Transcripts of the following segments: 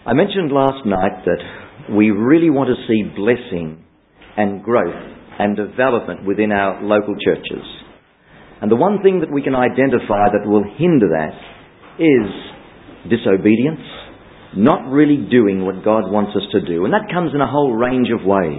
I mentioned last night that we really want to see blessing and growth and development within our local churches. And the one thing that we can identify that will hinder that is disobedience, not really doing what God wants us to do. And that comes in a whole range of ways.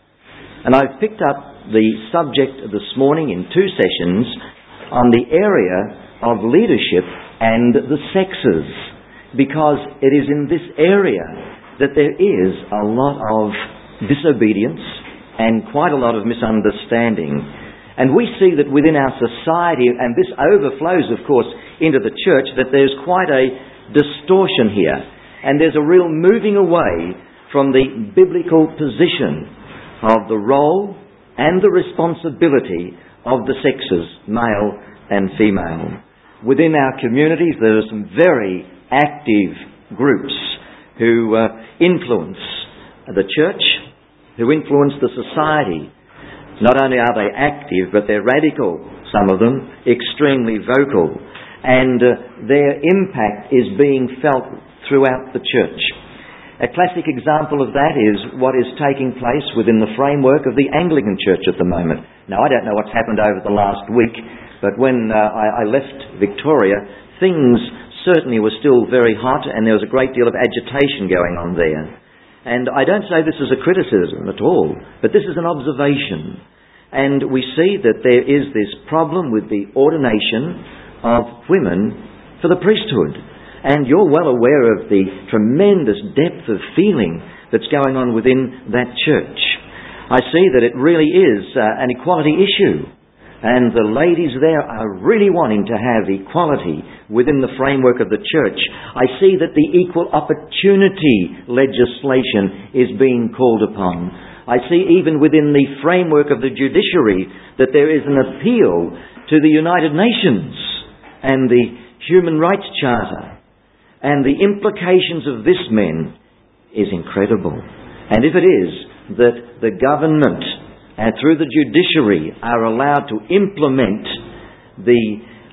And I've picked up the subject this morning in 2 sessions on the area of leadership and the sexes, because it is in this area that there is a lot of disobedience and quite a lot of misunderstanding. And we see that within our society, and this overflows, of course, into the church, that there's quite a distortion here. And there's a real moving away from the biblical position of the role and the responsibility of the sexes, male and female. Within our communities, there are some very active groups who influence the church, who influence the society. Not only are they active, but they're radical, some of them, extremely vocal, and their impact is being felt throughout the church. A classic example of that is what is taking place within the framework of the Anglican Church at the moment. Now, I don't know what's happened over the last week, but when I left Victoria, things certainly were still very hot, and there was a great deal of agitation going on there. And I don't say this as a criticism at all, but this is an observation. And we see that there is this problem with the ordination of women for the priesthood. And you're well aware of the tremendous depth of feeling that's going on within that church. I see that it really is an equality issue. And the ladies there are really wanting to have equality within the framework of the church. I see that the equal opportunity legislation is being called upon. I see even within the framework of the judiciary that there is an appeal to the United Nations and the Human Rights Charter. And the implications of this, men, is incredible. And if it is that the government and through the judiciary are allowed to implement the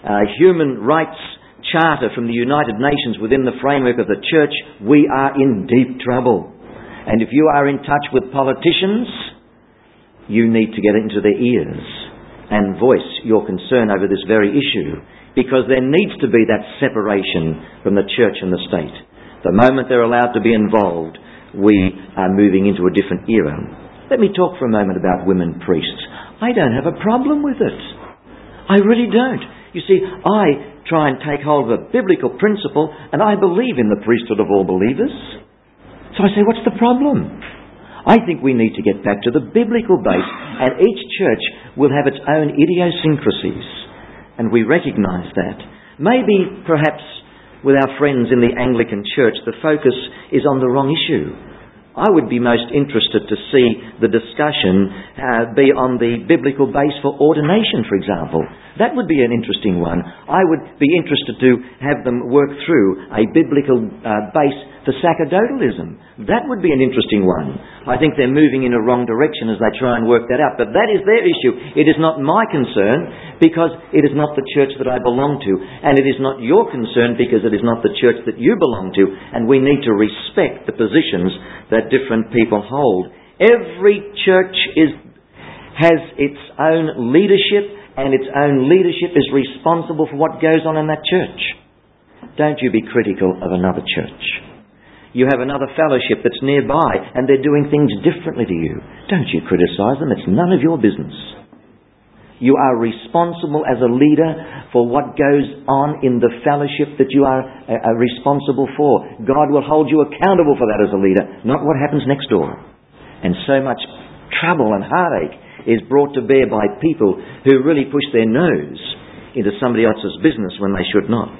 Human Rights Charter from the United Nations within the framework of the church, we are in deep trouble. And if you are in touch with politicians, you need to get into their ears and voice your concern over this very issue, because there needs to be that separation from the church and the state. The moment they're allowed to be involved, we are moving into a different era. Let me talk for a moment about women priests. I don't have a problem with it. I really don't. You see, I try and take hold of a biblical principle, and I believe in the priesthood of all believers. So I say, what's the problem? I think we need to get back to the biblical base, and each church will have its own idiosyncrasies, and we recognise that. Maybe, perhaps, with our friends in the Anglican Church, the focus is on the wrong issue. I would be most interested to see the discussion be on the biblical base for ordination, for example. That would be an interesting one. I would be interested to have them work through a biblical base for sacerdotalism. That would be an interesting one. I think they're moving in a wrong direction as they try and work that out. But that is their issue. It is not my concern, because it is not the church that I belong to. And it is not your concern, because it is not the church that you belong to. And we need to respect the positions that different people hold. Every church has its own leadership, and its own leadership is responsible for what goes on in that church. Don't you be critical of another church. You have another fellowship that's nearby, and they're doing things differently to you. Don't you criticise them. It's none of your business. You are responsible as a leader for what goes on in the fellowship that you are responsible for. God will hold you accountable for that as a leader, not what happens next door. And so much trouble and heartache is brought to bear by people who really push their nose into somebody else's business when they should not.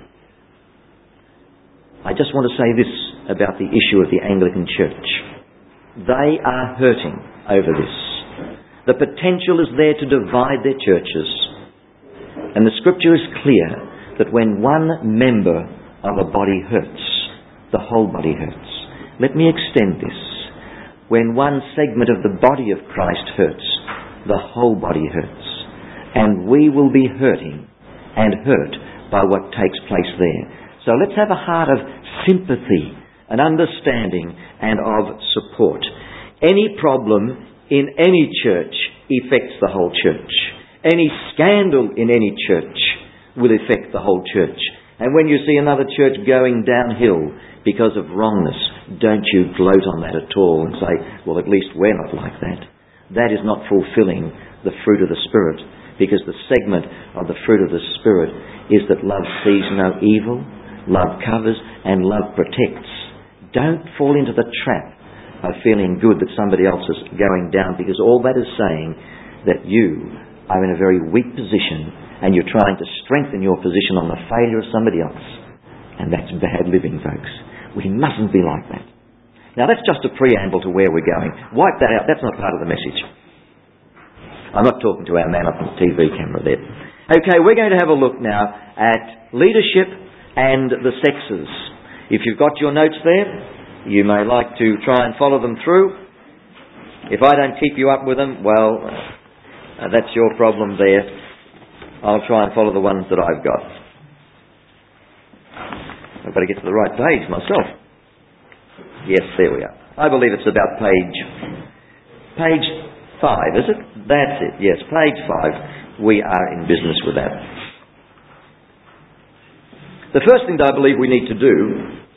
I just want to say this about the issue of the Anglican Church. They are hurting over this. The potential is there to divide their churches. And the scripture is clear that when one member of a body hurts, the whole body hurts. Let me extend this. When one segment of the body of Christ hurts, the whole body hurts. And we will be hurting and hurt by what takes place there. So let's have a heart of sympathy and understanding and of support. Any problem in any church affects the whole church. Any scandal in any church will affect the whole church. And when you see another church going downhill because of wrongness, don't you gloat on that at all and say, well, at least we're not like that. That is not fulfilling the fruit of the Spirit, because the segment of the fruit of the Spirit is that love sees no evil, love covers, and love protects. Don't fall into the trap of feeling good that somebody else is going down, because all that is saying that you are in a very weak position and you're trying to strengthen your position on the failure of somebody else. And that's bad living, folks. We mustn't be like that. Now, that's just a preamble to where we're going. Wipe that out. That's not part of the message. I'm not talking to our man up on the TV camera there. Okay, we're going to have a look now at leadership and the sexes. If you've got your notes there, you may like to try and follow them through. If I don't keep you up with them, well, that's your problem there. I'll try and follow the ones that I've got. I've got to get to the right page myself. Yes, there we are. I believe it's about page 5, is it? That's it, yes, page 5. We are in business with that. The first thing that I believe we need to do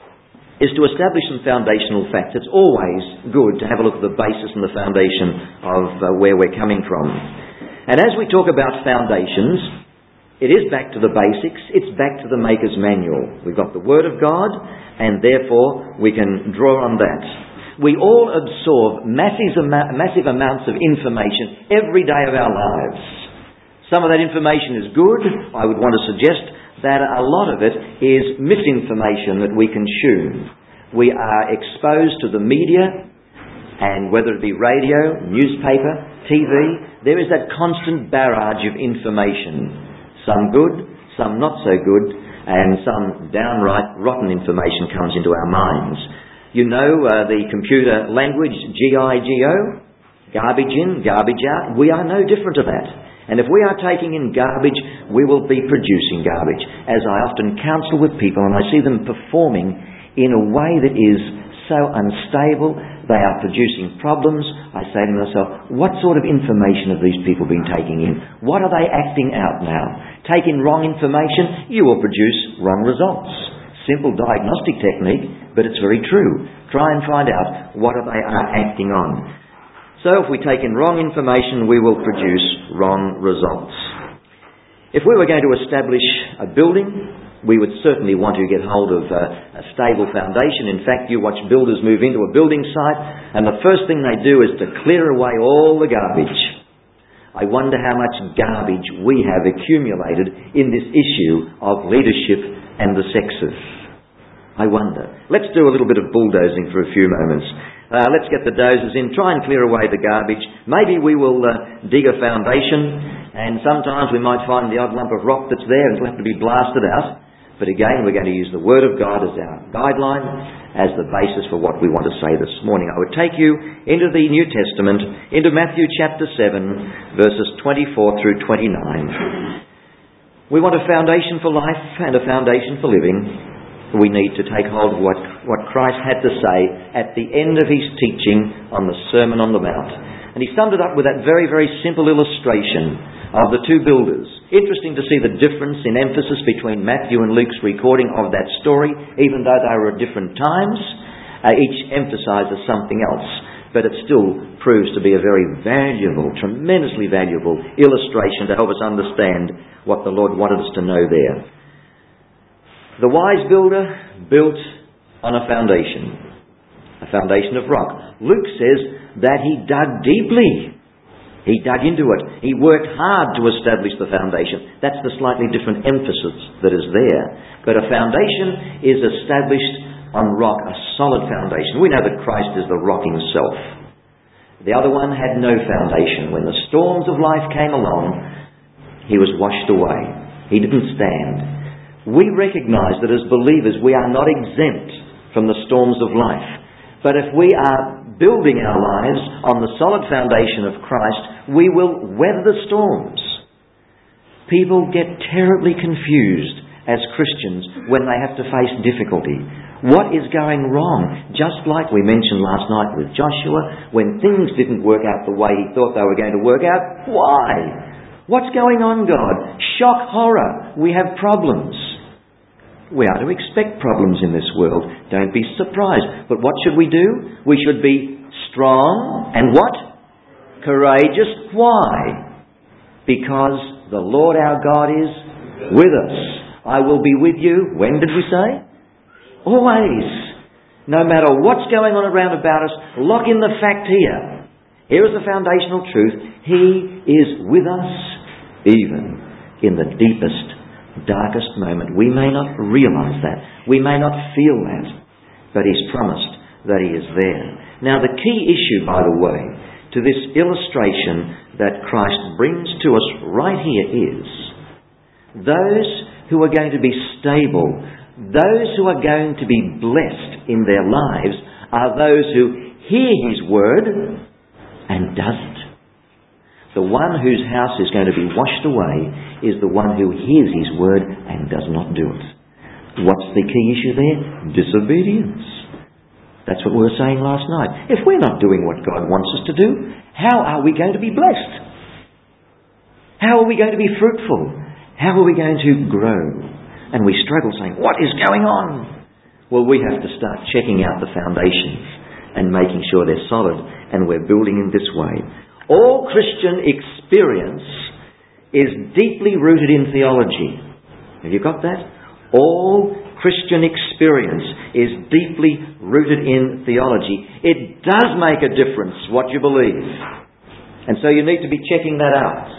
is to establish some foundational facts. It's always good to have a look at the basis and the foundation of where we're coming from. And as we talk about foundations, it is back to the basics. It's back to the Maker's Manual. We've got the Word of God, and therefore we can draw on that. We all absorb massive amounts of information every day of our lives. Some of that information is good. I would want to suggest that a lot of it is misinformation that we consume. We are exposed to the media, and whether it be radio, newspaper, TV, there is that constant barrage of information. Some good, some not so good, and some downright rotten information comes into our minds. You know the computer language, GIGO, garbage in, garbage out. We are no different to that. And if we are taking in garbage, we will be producing garbage. As I often counsel with people and I see them performing in a way that is so unstable, they are producing problems, I say to myself, what sort of information have these people been taking in? What are they acting out now? Take in wrong information, you will produce wrong results. Simple diagnostic technique, but it's very true. Try and find out what they are acting on. So if we take in wrong information, we will produce wrong results. If we were going to establish a building, we would certainly want to get hold of a stable foundation. In fact, you watch builders move into a building site, and the first thing they do is to clear away all the garbage. I wonder how much garbage we have accumulated in this issue of leadership and the sexes. I wonder. Let's do a little bit of bulldozing for a few moments. Let's get the dozers in, try and clear away the garbage. Maybe we will dig a foundation, and sometimes we might find the odd lump of rock that's there and it'll have to be blasted out. But again, we're going to use the Word of God as our guideline, as the basis for what we want to say this morning. I would take you into the New Testament, into Matthew chapter 7, verses 24 through 29. We want a foundation for life and a foundation for living. We need to take hold of what Christ had to say at the end of his teaching on the Sermon on the Mount. And he summed it up with that very, very simple illustration of the two builders. Interesting to see the difference in emphasis between Matthew and Luke's recording of that story, even though they were at different times. Each emphasises something else, but it still proves to be a very valuable, tremendously valuable illustration to help us understand what the Lord wanted us to know there. The wise builder built on a foundation of rock. Luke says that he dug deeply. He dug into it. He worked hard to establish the foundation. That's the slightly different emphasis that is there. But a foundation is established on rock, a solid foundation. We know that Christ is the rock himself. The other one had no foundation. When the storms of life came along, he was washed away. He didn't stand. We recognise that as believers we are not exempt from the storms of life. But if we are building our lives on the solid foundation of Christ, we will weather the storms. People get terribly confused as Christians when they have to face difficulty? What is going wrong? Just like we mentioned last night with Joshua, when things didn't work out the way he thought they were going to work out, why? What's going on, God? Shock, horror. We have problems. We are to expect problems in this world. Don't be surprised. But what should we do? We should be strong and what? Courageous. Why? Because the Lord our God is with us. I will be with you. When did we say? Always. No matter what's going on around about us, lock in the fact here. Here is the foundational truth. He is with us even in the deepest, darkest moment. We may not realise that. We may not feel that. But He's promised that He is there. Now the key issue, by the way, to this illustration that Christ brings to us right here is those who are going to be stable, those who are going to be blessed in their lives are those who hear His word and doesn't. The one whose house is going to be washed away is the one who hears His word and does not do it. What's the key issue there? Disobedience. That's what we were saying last night. If we're not doing what God wants us to do, how are we going to be blessed? How are we going to be fruitful? How are we going to grow? And we struggle saying, what is going on? Well, we have to start checking out the foundations and making sure they're solid, and we're building in this way. All Christian experience is deeply rooted in theology. Have you got that? All Christian experience is deeply rooted in theology. It does make a difference what you believe. And so you need to be checking that out.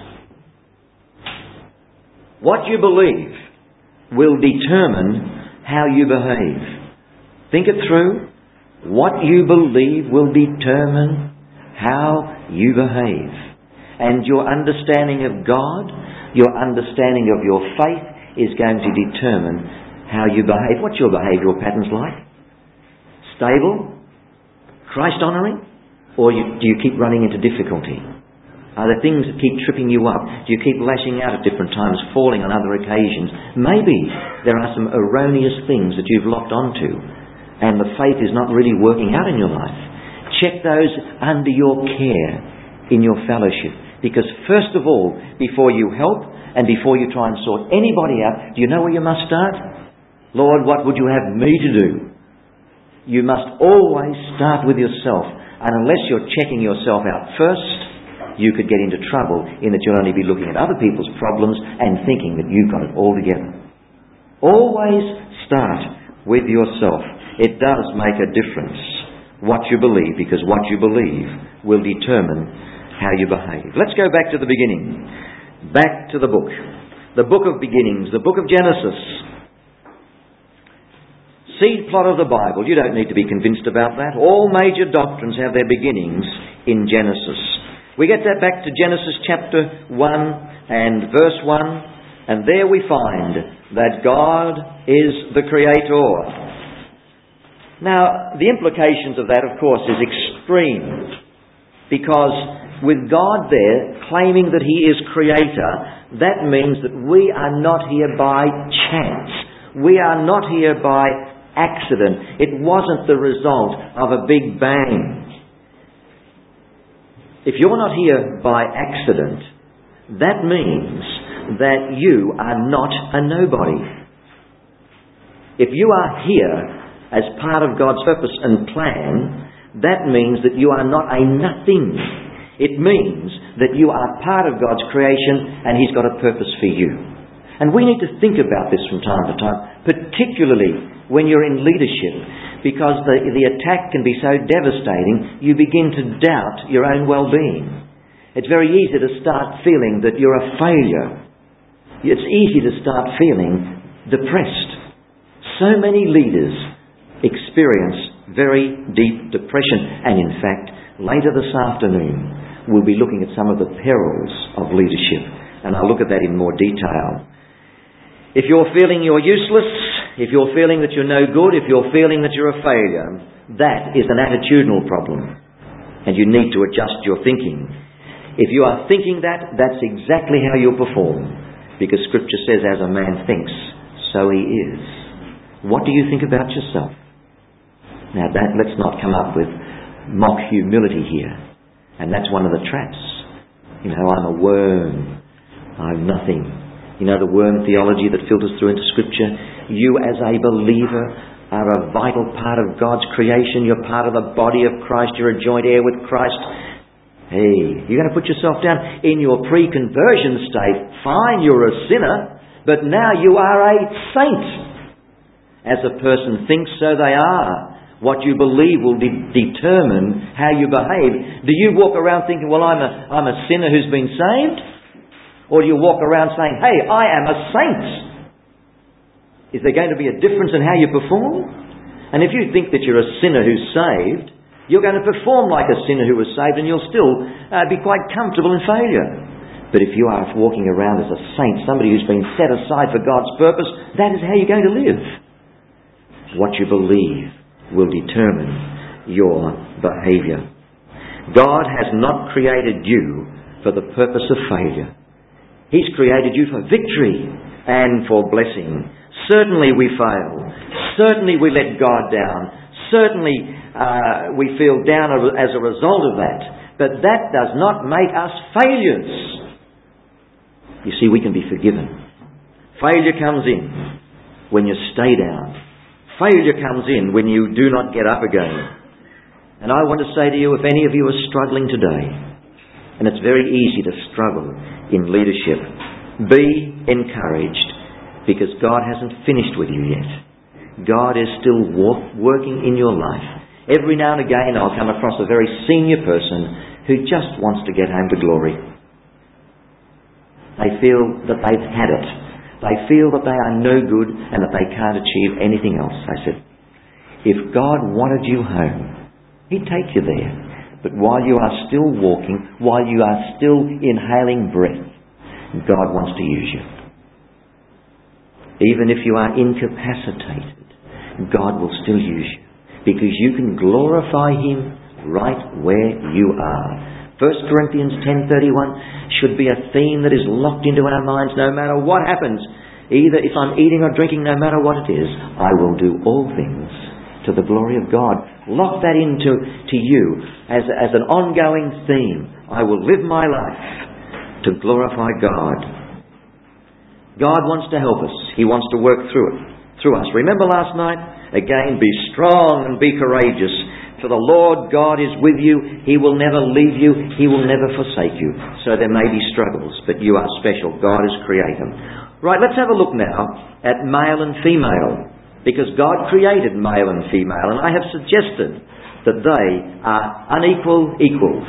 What you believe will determine how you behave. Think it through. What you believe will determine how you behave. And your understanding of God, your understanding of your faith is going to determine how you behave. What's your behavioural patterns like? Stable? Christ-honouring? Or do you keep running into difficulty? Are there things that keep tripping you up? Do you keep lashing out at different times, falling on other occasions? Maybe there are some erroneous things that you've locked onto and the faith is not really working out in your life. Check those under your care in your fellowship. Because first of all, before you help and before you try and sort anybody out, do you know where you must start? Lord, what would you have me to do? You must always start with yourself. And unless you're checking yourself out first, you could get into trouble in that you'll only be looking at other people's problems and thinking that you've got it all together. Always start with yourself. It does make a difference what you believe, because what you believe will determine how you behave. Let's go back to the beginning. Back to the book. The book of beginnings, the book of Genesis. Seed plot of the Bible. You don't need to be convinced about that. All major doctrines have their beginnings in Genesis. We get that back to Genesis chapter 1 and verse 1, and there we find that God is the Creator. Now, the implications of that, of course, is extreme, because with God there claiming that He is Creator, that means that we are not here by chance. We are not here by accident. It wasn't the result of a big bang. If you're not here by accident, that means that you are not a nobody. If you are here as part of God's purpose and plan, that means that you are not a nothing. It means that you are part of God's creation and He's got a purpose for you. And we need to think about this from time to time, particularly when you're in leadership, because the attack can be so devastating, you begin to doubt your own well-being. It's very easy to start feeling that you're a failure. It's easy to start feeling depressed. So many leaders experience very deep depression, and in fact, later this afternoon, we'll be looking at some of the perils of leadership, and I'll look at that in more detail. If you're feeling you're useless, if you're feeling that you're no good, if you're feeling that you're a failure, that is an attitudinal problem. And you need to adjust your thinking. If you are thinking that, that's exactly how you'll perform. Because Scripture says, as a man thinks, so He is. What do you think about yourself? Now let's not come up with mock humility here. And that's one of the traps. You know, I'm a worm. I'm nothing. You know the worm theology that filters through into Scripture? You as a believer are a vital part of God's creation. You're part of the body of Christ. You're a joint heir with Christ. Hey, you're going to put yourself down in your pre-conversion state. Fine, you're a sinner, but now you are a saint. As a person thinks, so they are. What you believe will determine how you behave. Do you walk around thinking, well, I'm a sinner who's been saved? Or do you walk around saying, hey, I am a saint? Is there going to be a difference in how you perform? And if you think that you're a sinner who's saved, you're going to perform like a sinner who was saved, and you'll still be quite comfortable in failure. But if you are walking around as a saint, somebody who's been set aside for God's purpose, that is how you're going to live. What you believe will determine your behaviour. God has not created you for the purpose of failure. He's created you for victory and for blessing. Certainly we fail. Certainly we let God down. Certainly we feel down as a result of that. But that does not make us failures. You see, we can be forgiven. Failure comes in when you stay down. Failure comes in when you do not get up again. And I want to say to you, if any of you are struggling today, and it's very easy to struggle in leadership, be encouraged, because God hasn't finished with you yet. God is still working in your life. Every now and again I'll come across a very senior person who just wants to get home to glory. They feel that they've had it. They feel that they are no good and that they can't achieve anything else. I said, if God wanted you home, He'd take you there. But while you are still walking, while you are still inhaling breath, God wants to use you. Even if you are incapacitated, God will still use you, because you can glorify Him right where you are. 1 Corinthians 10:31 should be a theme that is locked into our minds no matter what happens. Either if I'm eating or drinking, no matter what it is, I will do all things to the glory of God. Lock that into you as an ongoing theme. I will live my life to glorify God. God wants to help us. He wants to work through us. Remember last night? Again, be strong and be courageous. For the Lord God is with you. He will never leave you. He will never forsake you. So there may be struggles, but you are special. God is creator. Right, let's have a look now at male and female. Because God created male and female, and I have suggested that they are unequal equals.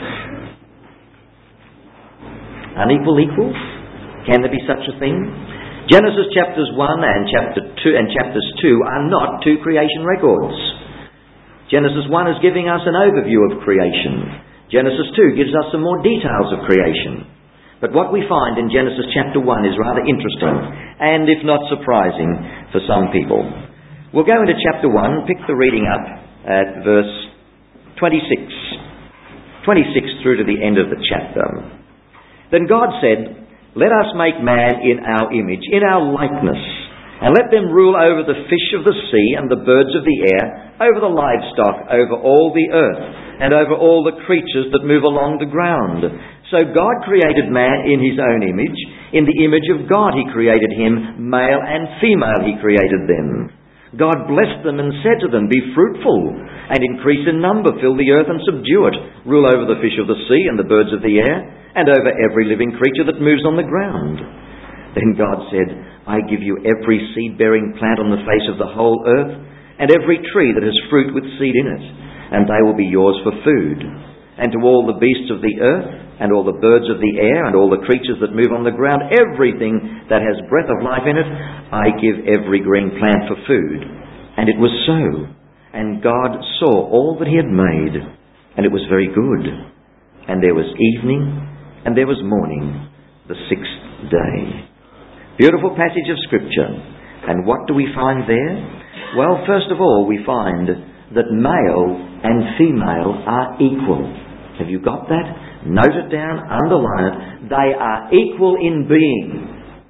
Unequal equals? Can there be such a thing? Genesis chapters 1 and chapters 2 are not two creation records. Genesis 1 is giving us an overview of creation. Genesis 2 gives us some more details of creation. But what we find in Genesis chapter 1 is rather interesting, and if not surprising for some people. We'll go into chapter 1, pick the reading up at verse 26. 26 through to the end of the chapter. Then God said, "Let us make man in our image, in our likeness, and let them rule over the fish of the sea and the birds of the air, over the livestock, over all the earth, and over all the creatures that move along the ground." So God created man in His own image. In the image of God He created him, male and female He created them. God blessed them and said to them, "Be fruitful and increase in number, fill the earth and subdue it, rule over the fish of the sea and the birds of the air, and over every living creature that moves on the ground." Then God said, "I give you every seed-bearing plant on the face of the whole earth, and every tree that has fruit with seed in it, and they will be yours for food. And to all the beasts of the earth, and all the birds of the air, and all the creatures that move on the ground, everything that has breath of life in it, I give every green plant for food." And it was so. And God saw all that He had made, and it was very good. And there was evening, and there was morning, the sixth day. Beautiful passage of Scripture. And what do we find there? Well, first of all, we find that male and female are equal. Have you got that? Note it down, underline it. They are equal in being.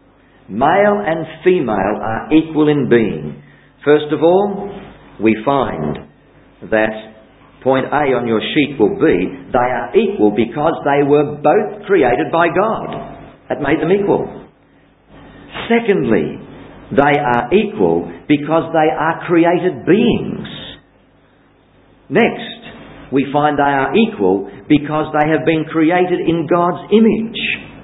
Male and female are equal in being. First of all, we find that point A on your sheet will be, they are equal because they were both created by God. That made them equal. Secondly, they are equal because they are created beings. Next, we find they are equal because they have been created in God's image.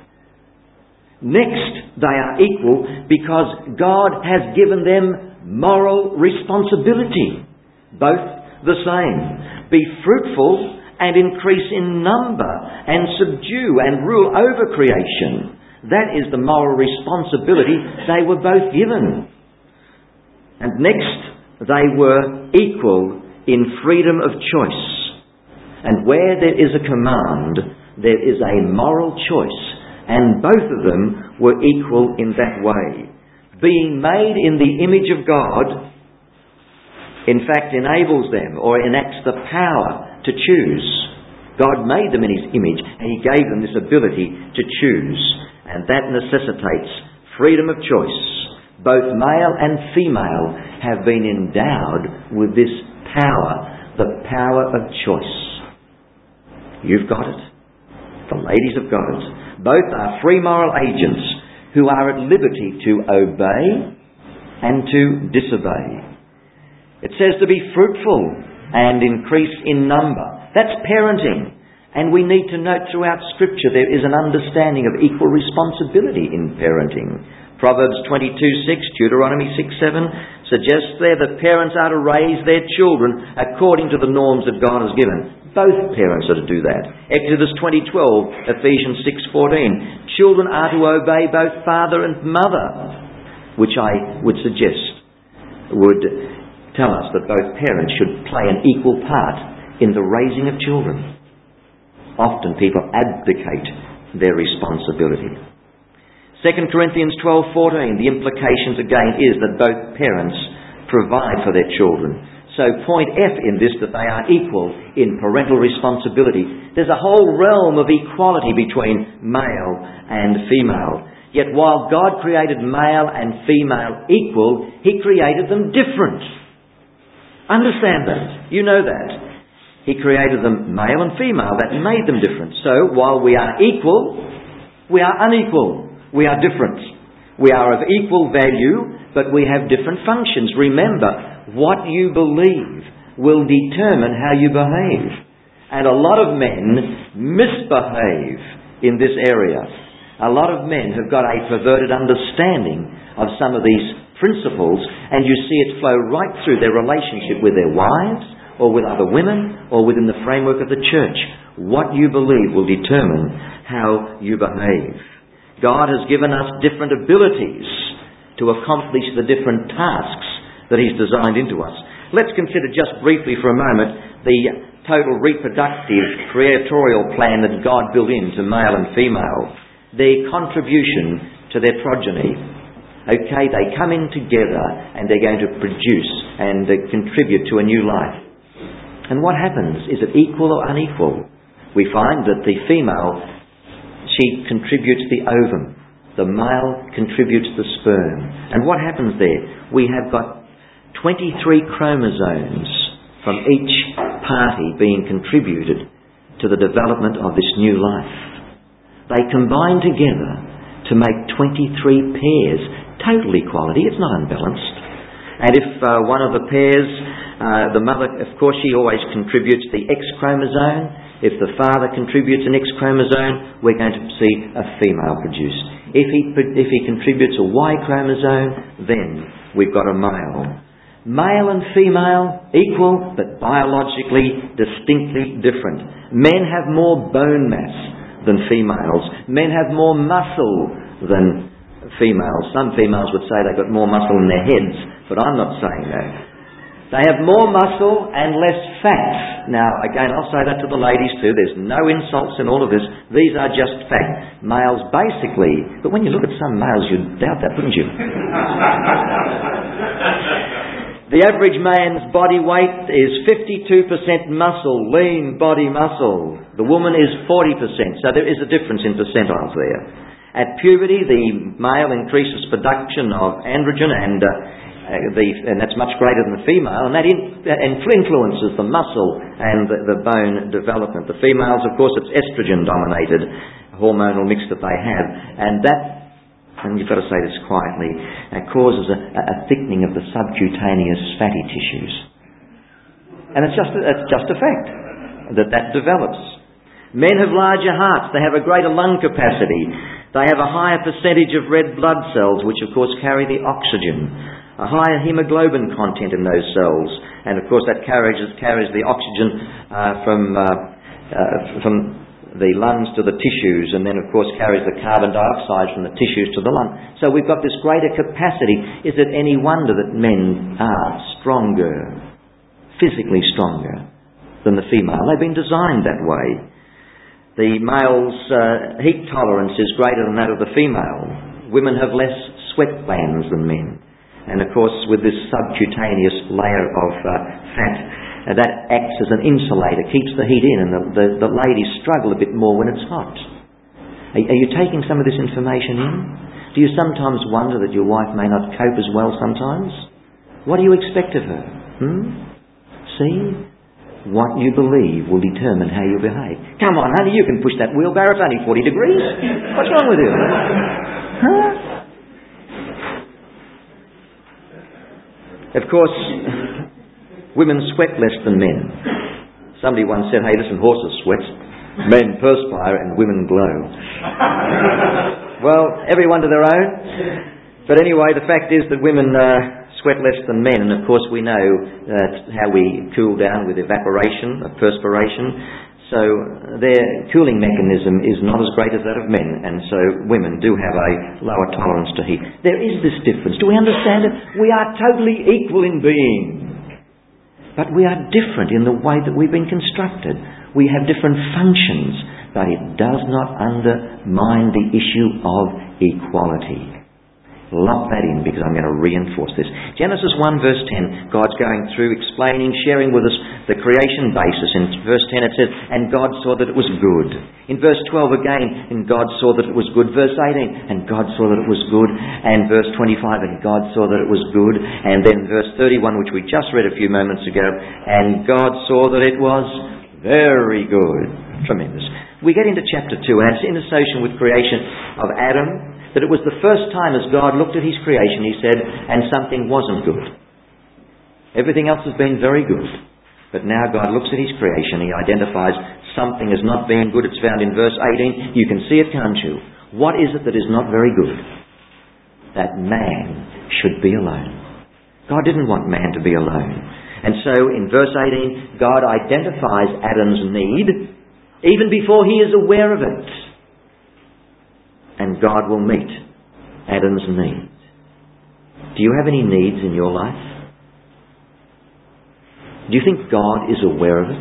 Next, they are equal because God has given them moral responsibility. Both the same. Be fruitful and increase in number and subdue and rule over creation. That is the moral responsibility they were both given. And next, they were equal in freedom of choice. And where there is a command, there is a moral choice. And both of them were equal in that way. Being made in the image of God, in fact, enables them or enacts the power to choose. God made them in His image and He gave them this ability to choose. And that necessitates freedom of choice. Both male and female have been endowed with this power, the power of choice. You've got it. The ladies have got it. Both are free moral agents who are at liberty to obey and to disobey. It says to be fruitful and increase in number. That's parenting. And we need to note throughout Scripture there is an understanding of equal responsibility in parenting. Proverbs 22:6, Deuteronomy 6:7 suggests there that parents are to raise their children according to the norms that God has given. Both parents are to do that. Exodus 20:12, Ephesians 6:14. Children are to obey both father and mother, which I would suggest would tell us that both parents should play an equal part in the raising of children. Often people abdicate their responsibility. 2 Corinthians 12:14, the implications again is that both parents provide for their children. So point F in this, that they are equal in parental responsibility. There's a whole realm of equality between male and female. Yet while God created male and female equal, He created them different. Understand that. You know that. He created them male and female. That made them different. So while we are equal, we are unequal. We are different. We are of equal value, but we have different functions. Remember, what you believe will determine how you behave. And a lot of men misbehave in this area. A lot of men have got a perverted understanding of some of these principles, and you see it flow right through their relationship with their wives, or with other women, or within the framework of the church. What you believe will determine how you behave. God has given us different abilities to accomplish the different tasks that He's designed into us. Let's consider just briefly for a moment the total reproductive creatorial plan that God built into male and female. Their contribution to their progeny. Okay, they come in together and they're going to produce and contribute to a new life. And what happens? Is it equal or unequal? We find that the female, she contributes the ovum. The male contributes the sperm. And what happens there? We have got 23 chromosomes from each party being contributed to the development of this new life. They combine together to make 23 pairs. Total equality. It's not unbalanced. And if one of the pairs, the mother, of course, she always contributes the X chromosome. If the father contributes an X chromosome, we're going to see a female produced. If he contributes a Y chromosome, then we've got a male. Male and female equal, but biologically distinctly different. Men have more bone mass than females. Men have more muscle than females. Some females would say they've got more muscle in their heads, but I'm not saying that. They have more muscle and less fat. Now, again, I'll say that to the ladies too. There's no insults in all of this. These are just facts. Males basically, but when you look at some males, you'd doubt that, wouldn't you? The average man's body weight is 52% muscle, lean body muscle. The woman is 40%, so there is a difference in percentiles there. At puberty, the male increases production of androgen, and that's much greater than the female, and that influences the muscle and the bone development. The females, of course, it's estrogen-dominated hormonal mix that they have, and you've got to say this quietly, causes a thickening of the subcutaneous fatty tissues. And it's just a fact that develops. Men have larger hearts, they have a greater lung capacity, they have a higher percentage of red blood cells, which of course carry the oxygen, a higher hemoglobin content in those cells, and of course that carries the oxygen from the lungs to the tissues, and then of course carries the carbon dioxide from the tissues to the lung. So we've got this greater capacity. Is it any wonder that men are stronger, physically stronger than the female? They've been designed that way. The male's heat tolerance is greater than that of the female. Women have less sweat glands than men. And of course, with this subcutaneous layer of fat, that acts as an insulator, keeps the heat in, and the ladies struggle a bit more when it's hot. Are you taking some of this information in? Do you sometimes wonder that your wife may not cope as well sometimes? What do you expect of her? See? What you believe will determine how you behave. Come on, honey, you can push that wheelbarrow. It's only 40 degrees. What's wrong with you? Huh? Of course, women sweat less than men. Somebody once said, hey, listen, horses sweat, men perspire and women glow. Well, everyone to their own. But anyway, the fact is that women sweat less than men, and of course we know how we cool down with evaporation, perspiration. So their cooling mechanism is not as great as that of men, and so women do have a lower tolerance to heat. There is this difference. Do we understand it? We are totally equal in being, but we are different in the way that we've been constructed. We have different functions, but it does not undermine the issue of equality. Lock that in, because I'm going to reinforce this. Genesis 1 verse 10, God's going through explaining, sharing with us the creation basis. In verse 10 it says, and God saw that it was good. In verse 12 again, and God saw that it was good. Verse 18, and God saw that it was good. And verse 25, and God saw that it was good. And then verse 31, which we just read a few moments ago, and God saw that it was very good. Tremendous. We get into chapter 2, and it's in association with creation of Adam, that it was the first time as God looked at his creation, he said, and something wasn't good. Everything else has been very good. But now God looks at his creation, he identifies something as not being good. It's found in verse 18. You can see it, can't you? What is it that is not very good? That man should be alone. God didn't want man to be alone. And so in verse 18, God identifies Adam's need even before he is aware of it. And God will meet Adam's needs. Do you have any needs in your life? Do you think God is aware of it?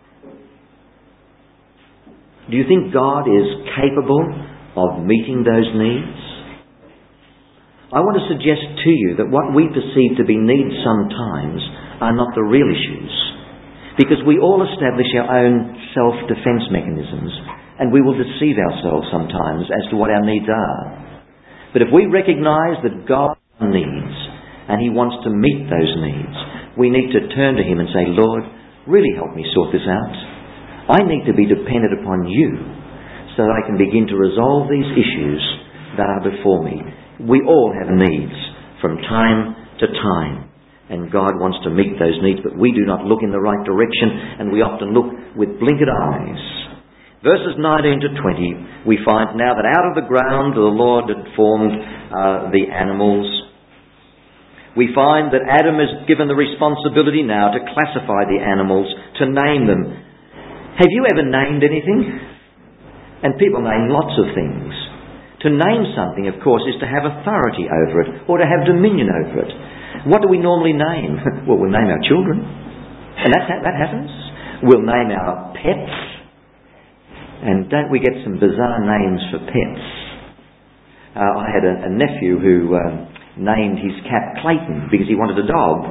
Do you think God is capable of meeting those needs? I want to suggest to you that what we perceive to be needs sometimes are not the real issues, because we all establish our own self-defense mechanisms, and we will deceive ourselves sometimes as to what our needs are. But if we recognise that God needs, and he wants to meet those needs, we need to turn to him and say, Lord, really help me sort this out. I need to be dependent upon you so that I can begin to resolve these issues that are before me. We all have needs from time to time, and God wants to meet those needs, but we do not look in the right direction, and we often look with blinkered eyes. Verses 19 to 20, we find now that out of the ground the Lord had formed the animals. We find that Adam is given the responsibility now to classify the animals, to name them. Have you ever named anything? And people name lots of things. To name something, of course, is to have authority over it, or to have dominion over it. What do we normally name? Well, we'll name our children. And that happens. We'll name our pets. And don't we get some bizarre names for pets? I had a nephew who named his cat Clayton because he wanted a dog.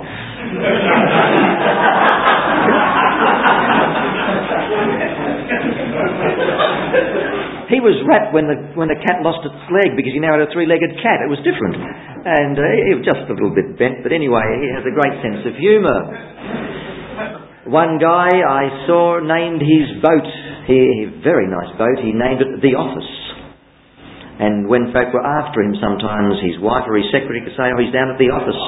He was rapt when the cat lost its leg because he now had a three-legged cat. It was different. And he was just a little bit bent, but anyway, he has a great sense of humour. One guy I saw named his boat, very nice boat, he named it The Office. And when folk were after him, sometimes his wife or his secretary could say, oh, he's down at the office.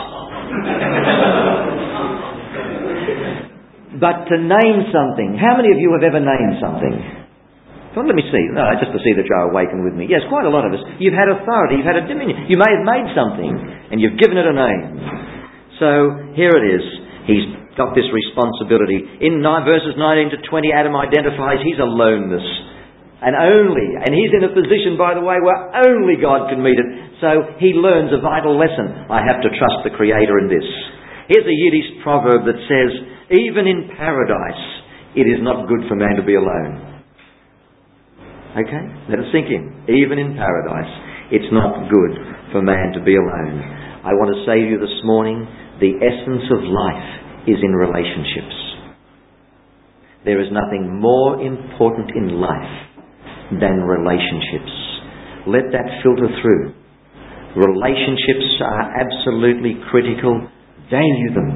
But to name something, how many of you have ever named something? Well, let me see. No, just to see that you're awakened with me. Yes, quite a lot of us. You've had authority, you've had a dominion. You may have made something, and you've given it a name. So, here it is. He's got this responsibility. In verses 19 to 20, Adam identifies his aloneness. And he's in a position, by the way, where only God can meet it. So, he learns a vital lesson. I have to trust the Creator in this. Here's a Yiddish proverb that says, even in paradise, it is not good for man to be alone. Okay? Let it sink in. Even in paradise, it's not good for man to be alone. I want to say to you this morning, the essence of life is in relationships. There is nothing more important in life than relationships. Let that filter through. Relationships are absolutely critical. Value them.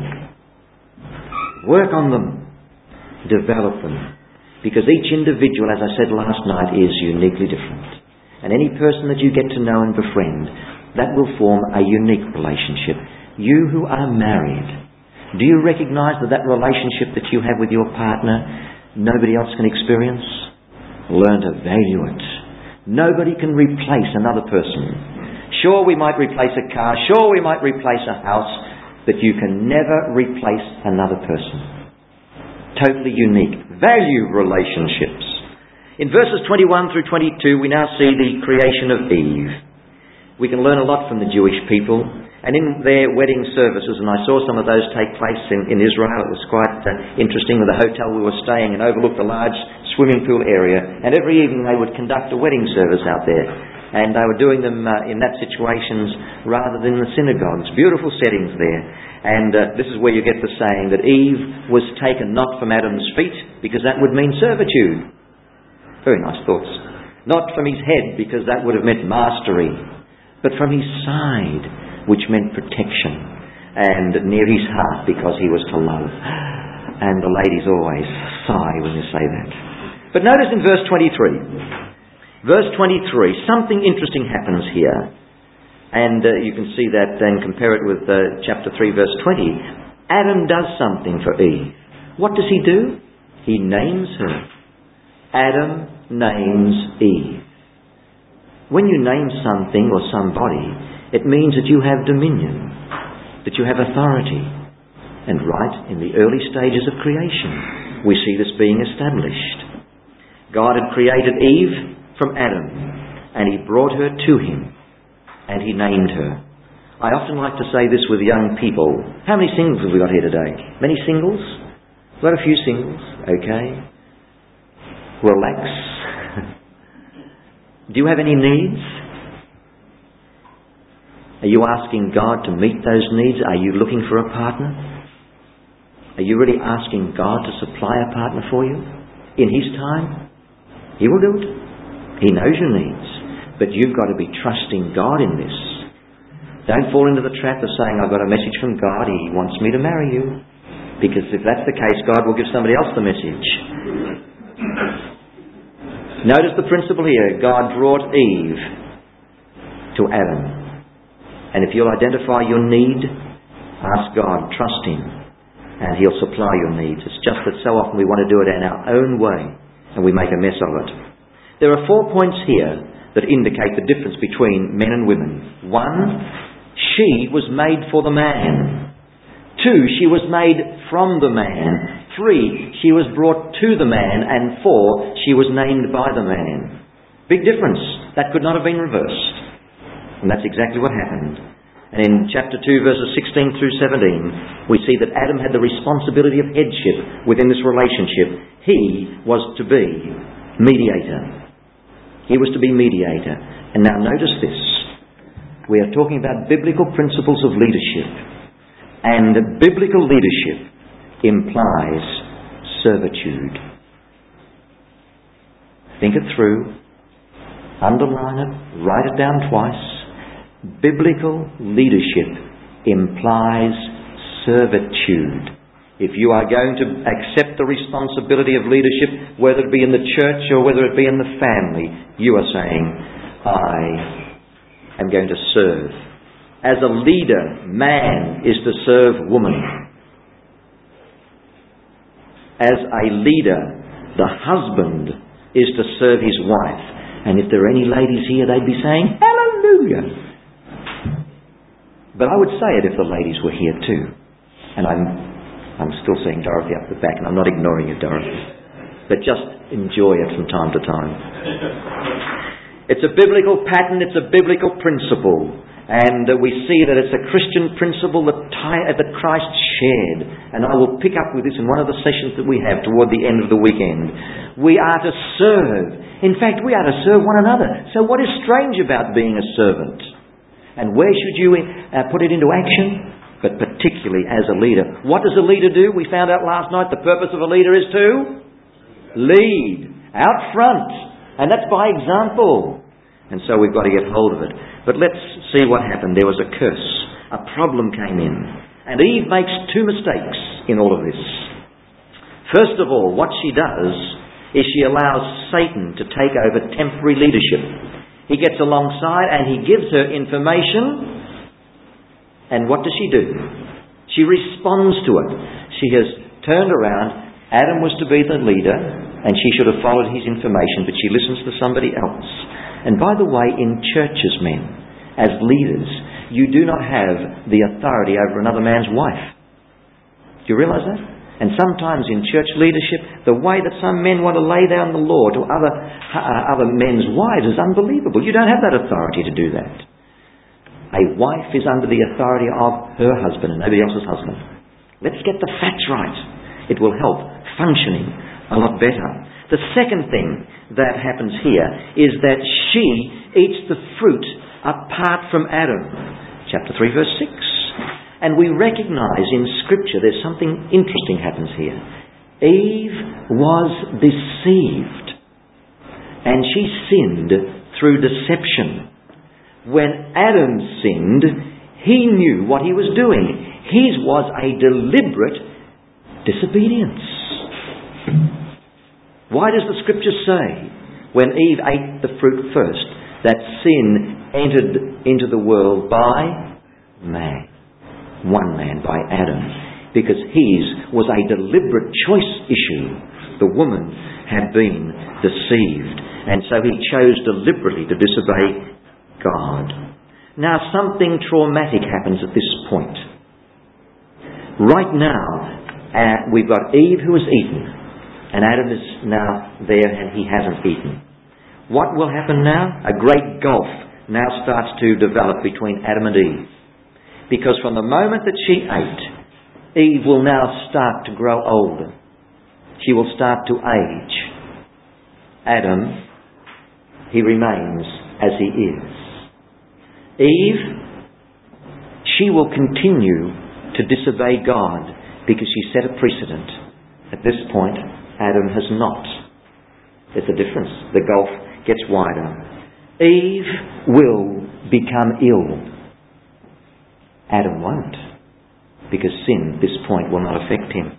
Work on them. Develop them. Because each individual, as I said last night, is uniquely different. And any person that you get to know and befriend, that will form a unique relationship. You who are married, do you recognise that relationship that you have with your partner, nobody else can experience? Learn to value it. Nobody can replace another person. Sure, we might replace a car. Sure, we might replace a house. But you can never replace another person. Totally unique. Value relationships. In verses 21 through 22, we now see the creation of Eve. We can learn a lot from the Jewish people. And in their wedding services, and I saw some of those take place in Israel, it was quite interesting with the hotel we were staying and overlooked a large swimming pool area. And every evening they would conduct a wedding service out there. And they were doing them in that situations rather than the synagogues. Beautiful settings there. And this is where you get the saying that Eve was taken not from Adam's feet, because that would mean servitude. Very nice thoughts. Not from his head, because that would have meant mastery. But from his side, which meant protection. And near his heart, because he was to love. And the ladies always sigh when you say that. But notice in verse 23. Verse 23, something interesting happens here. And you can see that and compare it with chapter 3, verse 20. Adam does something for Eve. What does he do? He names her. Adam names Eve. When you name something or somebody, it means that you have dominion, that you have authority. And right in the early stages of creation, we see this being established. God had created Eve from Adam, and he brought her to him, and he named her. I often like to say this with young people. How many singles have we got here today? Many singles? We've got a few singles. Okay. Relax. Do you have any needs? Are you asking God to meet those needs? Are you looking for a partner? Are you really asking God to supply a partner for you? In His time? He will do it. He knows your needs. But you've got to be trusting God in this. Don't fall into the trap of saying, I've got a message from God, He wants me to marry you. Because if that's the case, God will give somebody else the message. Notice the principle here. God brought Eve to Adam. And if you'll identify your need, ask God, trust Him, and He'll supply your needs. It's just that so often we want to do it in our own way, and we make a mess of it. There are 4 points here that indicate the difference between men and women. 1, she was made for the man. 2, she was made from the man. 3, she was brought to the man. And 4, she was named by the man. Big difference. That could not have been reversed. And that's exactly what happened. And in chapter 2, verses 16 through 17, we see that Adam had the responsibility of headship within this relationship. He was to be mediator. He was to be mediator. And now notice this. We are talking about biblical principles of leadership. And biblical leadership implies servitude. Think it through. underline it, write it down twice. Biblical leadership implies servitude. If you are going to accept the responsibility of leadership, whether it be in the church or whether it be in the family, you are saying, I am going to serve. As a leader, man is to serve woman. As a leader, the husband is to serve his wife. And if there are any ladies here, they'd be saying, hallelujah. But I would say it if the ladies were here too. And I'm still seeing Dorothy up the back, and I'm not ignoring you, Dorothy. But just enjoy it from time to time. It's a biblical pattern, it's a biblical principle. And we see that it's a Christian principle that Christ shared. And I will pick up with this in one of the sessions that we have toward the end of the weekend. We are to serve. In fact, we are to serve one another. So what is strange about being a servant? And where should you put it into action? But particularly as a leader. What does a leader do? We found out last night the purpose of a leader is to lead out front. And that's by example. And so we've got to get hold of it. But let's see what happened. There was a curse. A problem came in. And Eve makes two mistakes in all of this. First of all, what she does is she allows Satan to take over temporary leadership. He gets alongside and he gives her information. And what does she do? She responds to it. She has turned around. Adam was to be the leader and she should have followed his information, but she listens to somebody else. And by the way, in churches, men, as leaders, you do not have the authority over another man's wife. Do you realise that? And sometimes in church leadership, the way that some men want to lay down the law to other men's wives is unbelievable. You don't have that authority to do that. A wife is under the authority of her husband and nobody else's husband. Let's get the facts right. It will help functioning a lot better. The second thing that happens here is that she eats the fruit apart from Adam. Chapter 3 verse 6. And we recognise in Scripture there's something interesting happens here. Eve was deceived. And she sinned through deception. When Adam sinned, he knew what he was doing. His was a deliberate disobedience. Why does the Scripture say, when Eve ate the fruit first, that sin entered into the world by man? One man, by Adam. Because his was a deliberate choice issue. The woman had been deceived. And so he chose deliberately to disobey God. Now something traumatic happens at this point. Right now, we've got Eve who has eaten, and Adam is now there and he hasn't eaten. What will happen now? A great gulf now starts to develop between Adam and Eve. Because from the moment that she ate, Eve will now start to grow older. She will start to age. Adam, he remains as he is. Eve, she will continue to disobey God because she set a precedent. At this point, Adam has not. There's a difference. The gulf gets wider. Eve will become ill. Adam won't, because sin at this point will not affect him.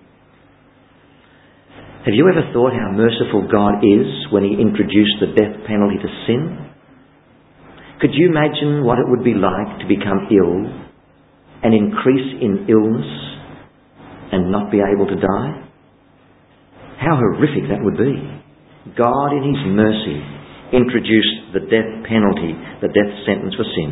Have you ever thought how merciful God is when he introduced the death penalty to sin? Could you imagine what it would be like to become ill and increase in illness and not be able to die? How horrific that would be. God in his mercy introduced the death penalty, the death sentence for sin.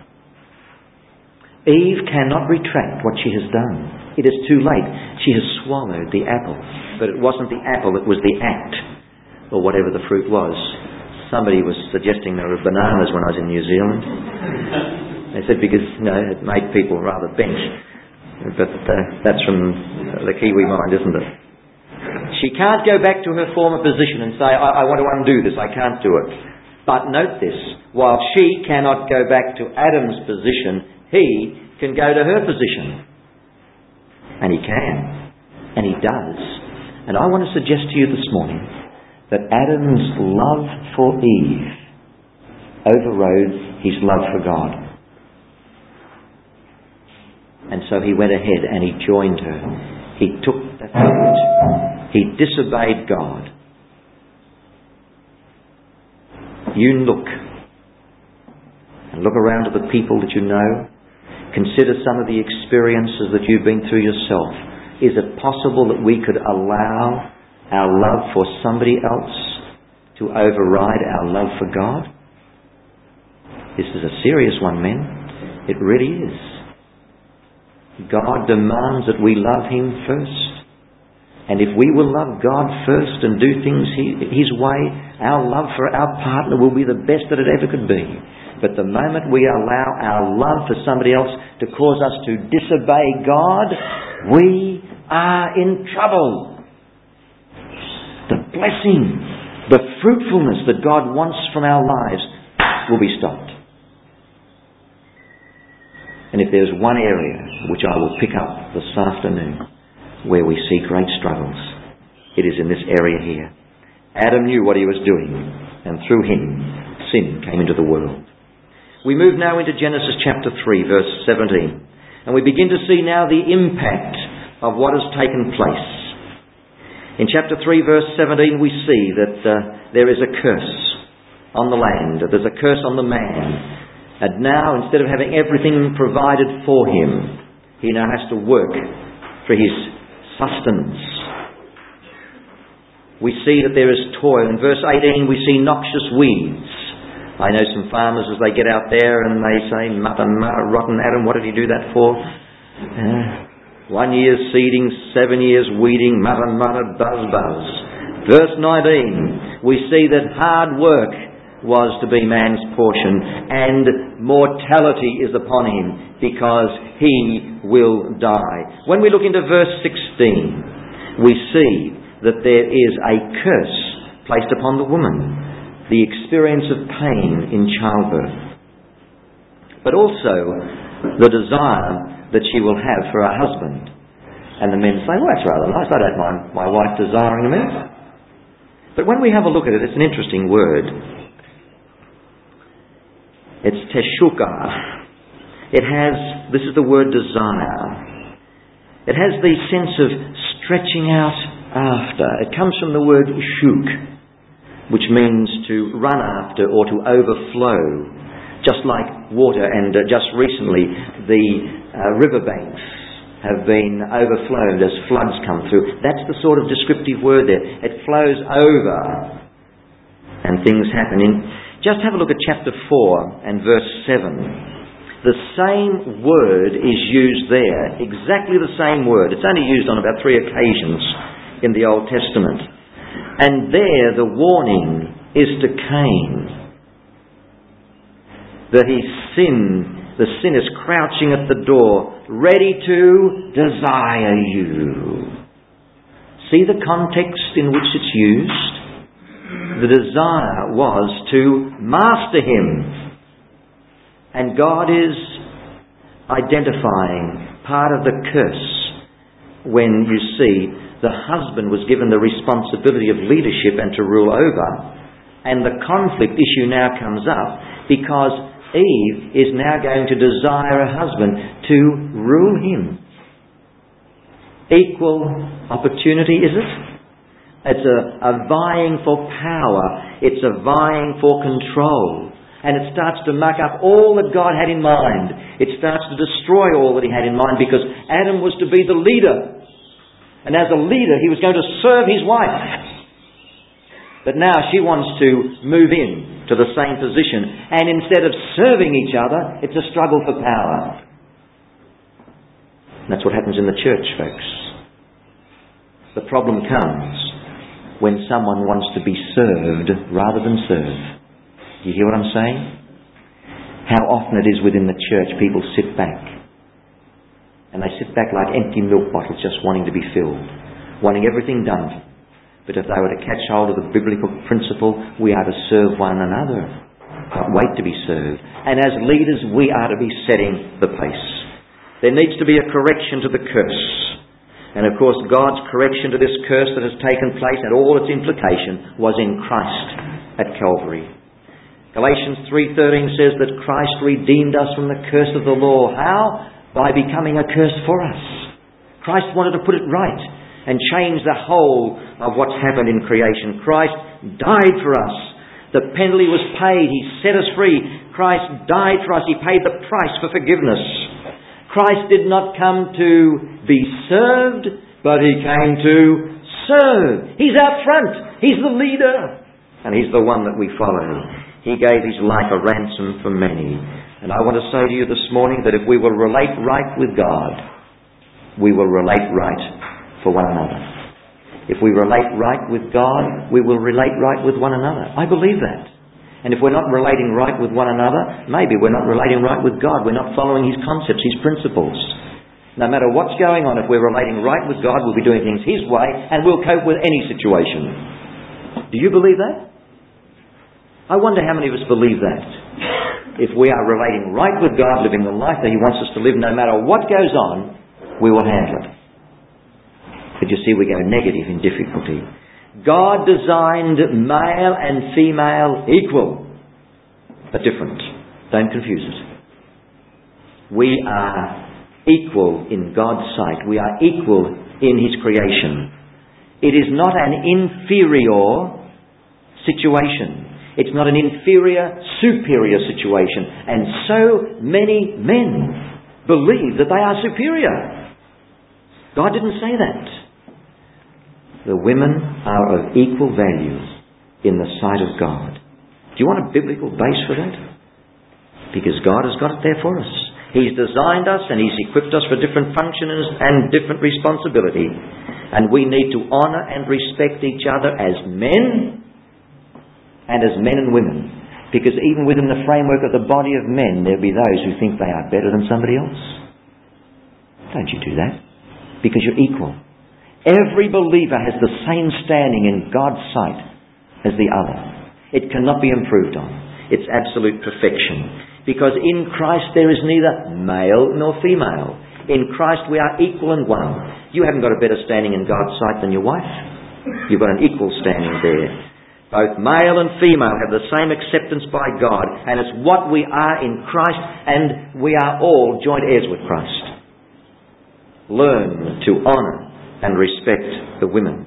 Eve cannot retract what she has done. It is too late. She has swallowed the apple. But it wasn't the apple, it was the act, or whatever the fruit was. Somebody was suggesting there were bananas when I was in New Zealand. They said because, it made people rather bent. But that's from the Kiwi mind, isn't it? She can't go back to her former position and say, I want to undo this, I can't do it. But note this, while she cannot go back to Adam's position, he can go to her position. And he can. And he does. And I want to suggest to you this morning that Adam's love for Eve overrode his love for God. And so he went ahead and he joined her. He took the fruit. He disobeyed God. You look around at the people that you know. Consider some of the experiences that you've been through yourself. Is it possible that we could allow our love for somebody else to override our love for God? This is a serious one, men. It really is. God demands that we love Him first. And if we will love God first and do things His way, our love for our partner will be the best that it ever could be. But the moment we allow our love for somebody else to cause us to disobey God, we are in trouble. The blessing, the fruitfulness that God wants from our lives will be stopped. And if there's one area which I will pick up this afternoon where we see great struggles, it is in this area here. Adam knew what he was doing, and through him, sin came into the world. We move now into Genesis chapter 3, verse 17. And we begin to see now the impact of what has taken place. In chapter 3, verse 17, we see that there is a curse on the land. There's a curse on the man. And now, instead of having everything provided for him, he now has to work for his sustenance. We see that there is toil. In verse 18, we see noxious weeds. I know some farmers as they get out there and they say, rotten Adam, what did he do that for? 1 year seeding, 7 years weeding, buzz. Verse 19, we see that hard work was to be man's portion, and mortality is upon him because he will die. When we look into verse 16, we see that there is a curse placed upon the woman, the experience of pain in childbirth, but also the desire that she will have for her husband. And the men say, well, that's rather nice, I don't mind my wife desiring me. But when we have a look at it, it's an interesting word. It's teshuka. This is the word desire. It has the sense of stretching out after. It comes from the word shuk, which means to run after or to overflow, just like water. And just recently, the riverbanks have been overflowed as floods come through. That's the sort of descriptive word there. It flows over and things happen. Just have a look at chapter 4 and verse 7. The same word is used there. Exactly the same word. It's only used on about 3 occasions in the Old Testament. And there the warning is to Cain that the sin is crouching at the door, ready to desire you. See the context in which it's used? The desire was to master him. And God is identifying part of the curse when you see the husband was given the responsibility of leadership and to rule over. And the conflict issue now comes up because Eve is now going to desire a husband to rule him. Equal opportunity, is it? It's a vying for power. It's a vying for control. And it starts to muck up all that God had in mind. It starts to destroy all that He had in mind because Adam was to be the leader. And as a leader, he was going to serve his wife. But now she wants to move in to the same position. And instead of serving each other, it's a struggle for power. And that's what happens in the church, folks. The problem comes when someone wants to be served rather than serve. Do you hear what I'm saying? How often it is within the church people sit back. And they sit back like empty milk bottles just wanting to be filled. Wanting everything done. But if they were to catch hold of the biblical principle, we are to serve one another. Not wait to be served. And as leaders, we are to be setting the pace. There needs to be a correction to the curse. And of course, God's correction to this curse that has taken place and all its implication was in Christ at Calvary. Galatians 3:13 says that Christ redeemed us from the curse of the law. How? By becoming a curse for us. Christ wanted to put it right and change the whole of what's happened in creation. Christ died for us. The penalty was paid. He set us free. Christ died for us. He paid the price for forgiveness. Christ did not come to be served, but He came to serve. He's out front. He's the leader. And He's the one that we follow. He gave His life a ransom for many. And I want to say to you this morning that if we will relate right with God, we will relate right for one another. If we relate right with God, we will relate right with one another. I believe that. And if we're not relating right with one another, maybe we're not relating right with God. We're not following His concepts, His principles. No matter what's going on, if we're relating right with God, we'll be doing things His way and we'll cope with any situation. Do you believe that? I wonder how many of us believe that. If we are relating right with God, living the life that He wants us to live, no matter what goes on, we will handle it. But you see, we go negative in difficulty. God designed male and female equal, but different. Don't confuse it. We are equal in God's sight. We are equal in His creation. It is not an inferior situation. It's not an inferior, superior situation. And so many men believe that they are superior. God didn't say that. The women are of equal value in the sight of God. Do you want a biblical base for that? Because God has got it there for us. He's designed us and He's equipped us for different functions and different responsibility. And we need to honour and respect each other as men and as men and women. Because even within the framework of the body of men, there'll be those who think they are better than somebody else. Don't you do that. Because you're equal. Every believer has the same standing in God's sight as the other. It cannot be improved on. It's absolute perfection. Because in Christ there is neither male nor female. In Christ we are equal and one. You haven't got a better standing in God's sight than your wife. You've got an equal standing there. Both male and female have the same acceptance by God, and it's what we are in Christ, and we are all joint heirs with Christ. Learn to honour and respect the women.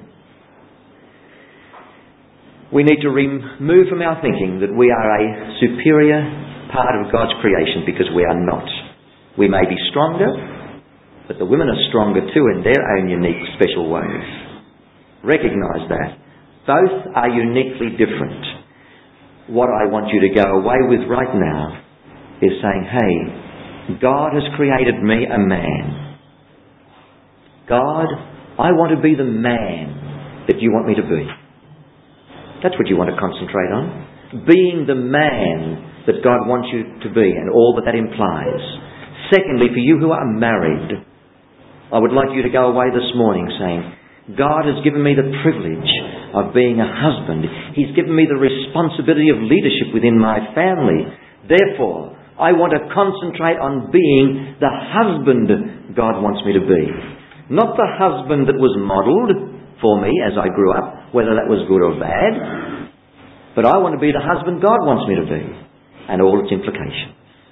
We need to remove from our thinking that we are a superior part of God's creation, because we are not. We may be stronger, but the women are stronger too in their own unique, special ways. Recognise that. Both are uniquely different. What I want you to go away with right now is saying, hey, God has created me a man. God, I want to be the man that you want me to be. That's what you want to concentrate on. Being the man that God wants you to be, and all that implies. Secondly, for you who are married, I would like you to go away this morning saying, God has given me the privilege of being a husband. He's given me the responsibility of leadership within my family. Therefore, I want to concentrate on being the husband God wants me to be. Not the husband that was modelled for me as I grew up, whether that was good or bad. But I want to be the husband God wants me to be, and all its implications.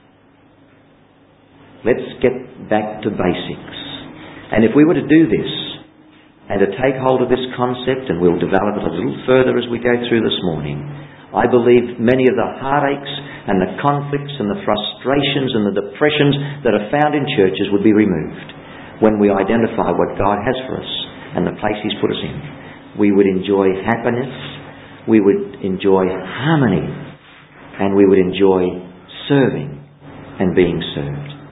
Let's get back to basics. And if we were to do this, and to take hold of this concept, and we'll develop it a little further as we go through this morning, I believe many of the heartaches and the conflicts and the frustrations and the depressions that are found in churches would be removed when we identify what God has for us and the place He's put us in. We would enjoy happiness, we would enjoy harmony, and we would enjoy serving and being served.